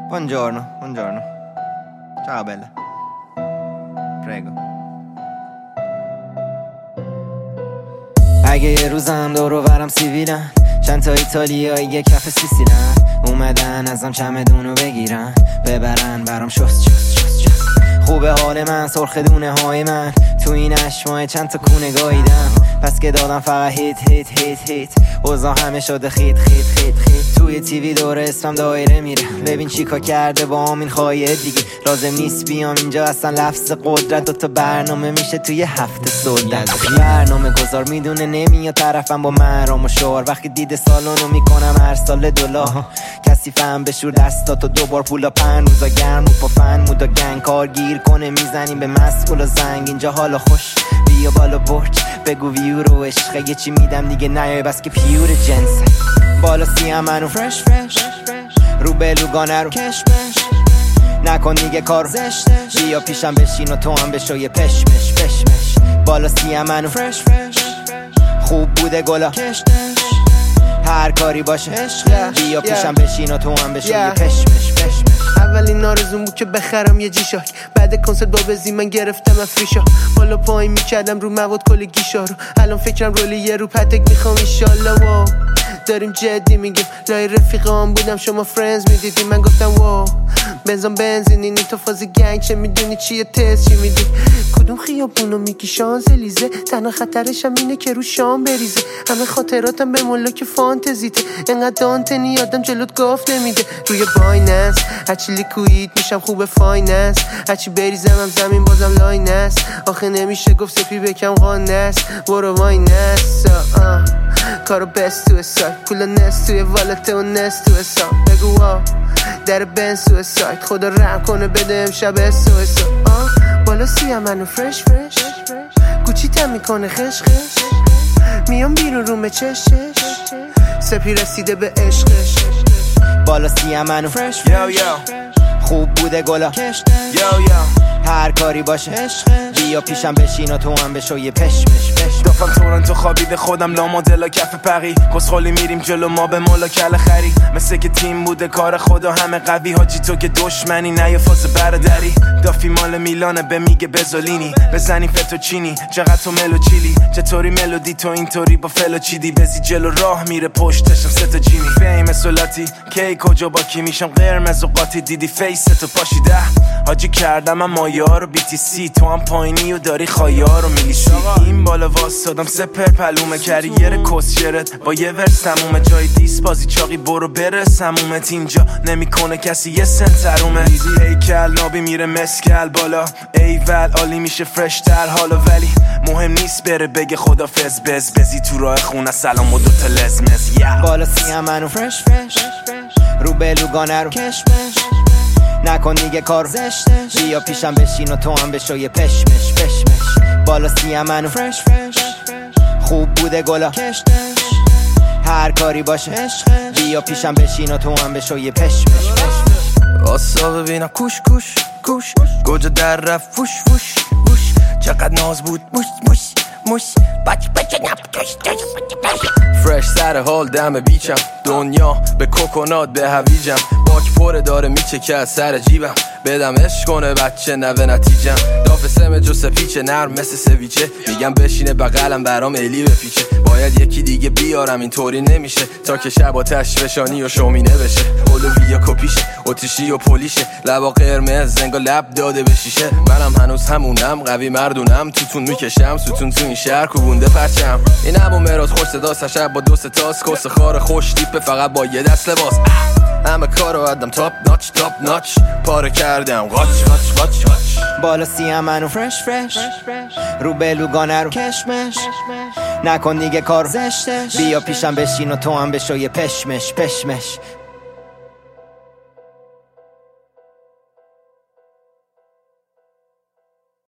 Buongiorno. Ciao bella. Prego. اگه یه روزم دور و برم سیویلن، چند تا ایتالیایی یه کف سیسیلن، اومدن ازم چمدونو بگیرن ببرن برام شست. خوبه حال من، سرخ دونه های من، تو این اشمای چند تا کونه گاییدم، پس که دادم فقط هیت اوضاع همه شده خیت. توی تیوی دور اسمم دایره میره، ببین چیکار کرده با همین خواهیه دیگه. لازم نیست بیام اینجا اصلا لفظ قدرت، دوتا برنامه میشه توی هفته سودت. برنامه گذار میدونه نمیاد طرفم با مرام و شعار، وقتی دیده سالونو میکنم هر سال $. کسی فهم بشور دستاتو دوبار پولا پن روزا گرم و پافن مودا گنگ کار گیر کنه میزنیم به مسئول و زنگ. اینجا حالا خوش بیا بالا برج بگو ویو رو عشقه، یه چی میدم دیگه نیای بس که پیور جنسه. بالا سیم منو فرش رو بلوگانه رو کشمش، نکن دیگه کار زشتش، بیا پیشم بشین و تو هم بشو یه پشمش. بالا سیم منو فرش خوب بوده گلا کشتش، هر کاری باشه بیا پیشم بشین و تو هم بشو یه پشمش. اولین آرزوم بود که بخرم یه جیشاک، بعد کنسرت با بزی من گرفتم افریشا، بالا پایین میکردم رو مواد کل گیشا رو، الان فکرم رولی یه رو پتک میخوام ایشالله. واو داریم جدی میگیم، لای رفیقام بودم شما فرندز میدیدیم، من گفتم واو بنزین این تو فاز گنگ، چه میدونی چیه تست چی میدی، کدوم خیابونو میگی شانزلیزه، تنها خطرشم اینه که رو شام بریزه، همه خاطراتم به ملاک فانتزیته، انقدر دانتنی آدم جلوت گاف نمیده، روی بایننس هرچی لیکوید میشم خوب فایننس، هرچی بریزم هم زمین بازم لاینس، آخه نمیشه گفت سپی بکم قانس، برو واینس کارو بست تو حساب، پولا نست توی والته و نست تو حساب، بگو واو در بنز تو سایت، خدا رحم کنه بده امشب اسو بالا سیم منو فرش گوچی تم میکنه خش میام بیرون رومه چش سپی رسیده به عشقش. بالا سیم منو فرش خوب بوده گلا کشتش، هر کاری باشه بیا پیشم بشین و تو هم بشو یه پشمش. دافم تورنتو خوابیده خودم لا مدلا کف پقی، کسخالی میریم جلو ما به مولا کل خری، مثل که تیم بوده کار خدا همه قوی، حاجی تو که دشمنی نه یه فاز بردری، دافی مال میلانه به میگه بزولینی، بزنی فتوچینی چقدر تو ملو چیلی، چطوری ملودی تو اینطوری با فلو چیدی، بزی جلو راه میره پشتشم سه جیمی، فیم سولاتی کی کجا با کی میشم قرمز و قاطی، دیدی فیس تو پاشیده حاجی کردم من مایا رو BTC، تو هم پایینی و داری خایا رو میلیسی، این بالا واسادم سپر پلومه کریر کسشرت با یه ورس تمومه، جای دیس بازی چاقی برو برس همومت، اینجا نمیکنه کسی یه سنترومه، ایزی هیکل نابی میره مسکل بالا ایول عالی میشه فرش تر حالا، ولی مهم نیست بره بگه خدافظ بزی تو راه خونه سلام و دوتا لزمز. بالا سیم منو فرش رو بلوگانه رو کشمش، نکن دیگه کار زشتش، بیا پیشم بشین و تو هم بشو یه پشمش. بالا سیم منو فرش خوب بوده گلا کشتش، هر کاری باشه بیا پیشم بشین و تو هم بشو یه پشمش. واسا ببینم کوش گوجه در رفت فوش چقدر ناز بود موش بچ فرش سر حال دم بیچم، دنیا به کوکونات به هویجم، باک پره داره میچکه از سر جیبم، بدم عشق کنه بچه نوه نتیجم، داف سم جو سپیچه نرم مثل سویچه، میگم بشینه بغلم برام ایلی بپیچه، باید یکی دیگه بیارم اینطوری نمیشه، تا که شب آتش فشانی و شومینه بشه، اولویا کپیشه اتیشی و پلیشه، لبا قرمز زنگا لب داده به شیشه، منم هنوز همونم قوی مردونم، توتون میکشم ستون تو این شهر کوبونده پرچم، این ابو مراد خوش صدا شب با دو ستاس، کس خار خوش تیپه فقط با یه دست لباس، همه کارو ادم تاپ ناچ پاره کردم غاچ. بالا سیم منو فرش رو بلوگانه رو کشمش، نکن دیگه کار زشتش، بیا پیشم بشین و تو هم بشو یه پشمش.